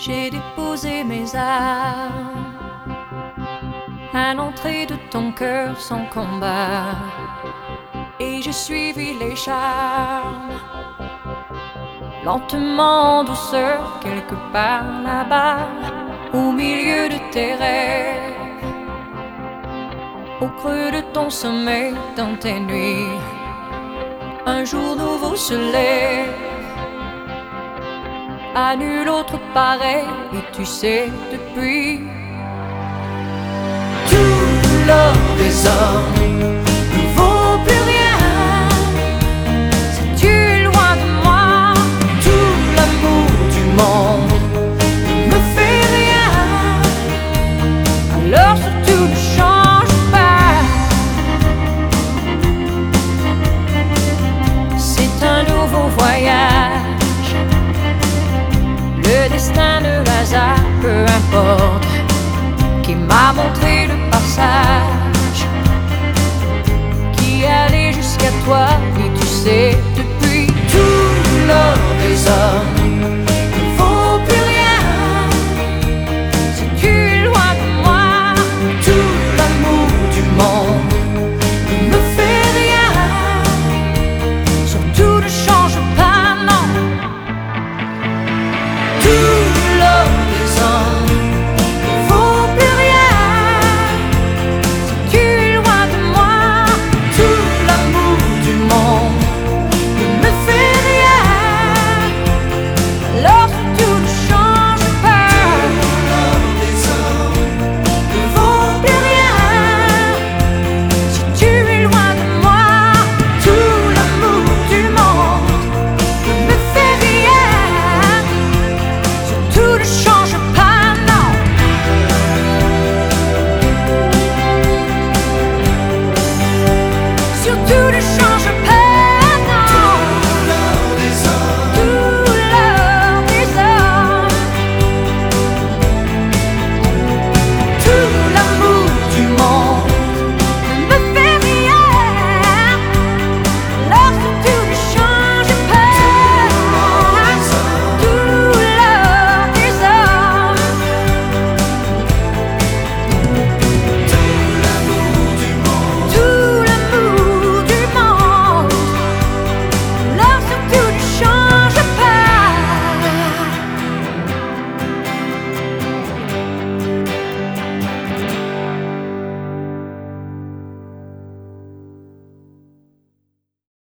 J'ai déposé mes armes à l'entrée de ton cœur sans combat, et j'ai suivi les charmes, lentement, en douceur, quelque part là-bas, au milieu de tes rêves, au creux de ton sommeil, dans tes nuits. Un jour nouveau se lève, à nul autre pareil, et tu sais depuis, tout l'or des hommes ne vaut plus rien si tu es loin de moi. Tout l'amour du monde ne me fait rien, alors surtout ne change pas. C'est un nouveau voyage, le destin de hasard, peu importe, qui m'a montré le passage.